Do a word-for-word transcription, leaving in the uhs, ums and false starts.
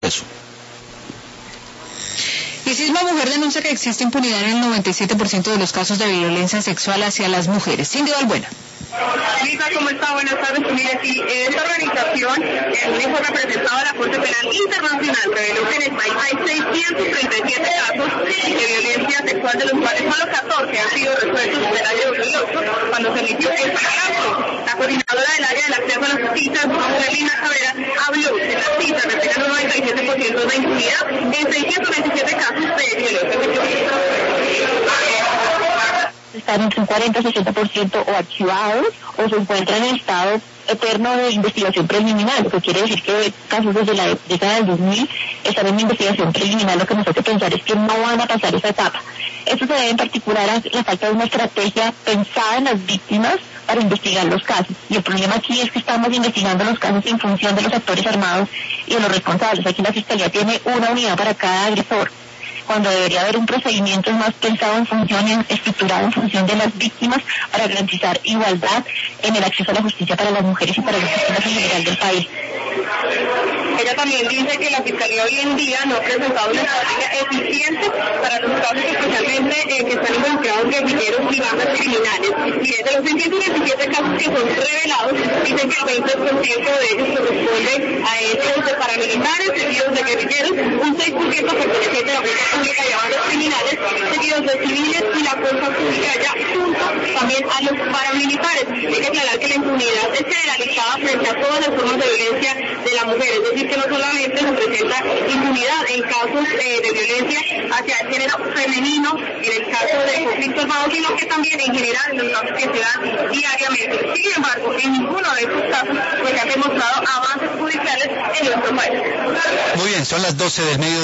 eso. Y Sisma Mujer denuncia que existe impunidad en el noventa y siete por ciento de los casos de violencia sexual hacia las mujeres. Cindy Valbuena. Lisa, ¿cómo está? Buenas tardes. Mire, sí, esta organización, en un informe presentado a la Corte Penal Internacional, reveló que en el país hay seiscientos treinta y siete casos de violencia sexual, de los cuales solo catorce han sido resueltos desde el año dos mil ocho, cuando se emitió este caso. La coordinadora del área del acceso a la justicia, Lina Cabrera, habló que las cifras reflejan un noventa y siete por ciento de impunidad en seiscientos veintisiete casos de violencia sexual. Están entre un cuarenta a sesenta por ciento o archivados o se encuentran en estado eterno de investigación preliminar, lo que quiere decir que casos desde la década del dos mil están en investigación preliminar. Lo que nos hace pensar es que no van a pasar esa etapa. Esto se debe en particular a la falta de una estrategia pensada en las víctimas para investigar los casos. Y el problema aquí es que estamos investigando los casos en función de los actores armados y de los responsables. Aquí la Fiscalía tiene una unidad para cada agresor, cuando debería haber un procedimiento más pensado en función, en, estructurado en función de las víctimas para garantizar igualdad en el acceso a la justicia para las mujeres y para las víctimas en general del país. Ella también dice que la Fiscalía hoy en día no ha presentado una estrategia eficiente para los casos especialmente eh, que están involucrados guerrilleros y bandas criminales. Y de los seiscientos veintisiete casos que son revelados, dicen que el veinte por ciento de ellos corresponde a hechos de paramilitares, seguidos de guerrilleros, un seis por ciento perteneciente a la fuerza pública y a bandas criminales, seguidos de civiles y la fuerza pública ya junto también a los paramilitares. Hay que aclarar que la impunidad es generalizada frente a todas las formas de violencia de la mujer, es decir, que no solamente se presenta impunidad en casos eh, de violencia hacia el género femenino, en el caso de conflicto armado, sino que también en general en los casos que se dan diariamente. Sin embargo, en ninguno de estos casos pues, se han demostrado avances judiciales en nuestro país. Muy bien, son las doce del mediodía.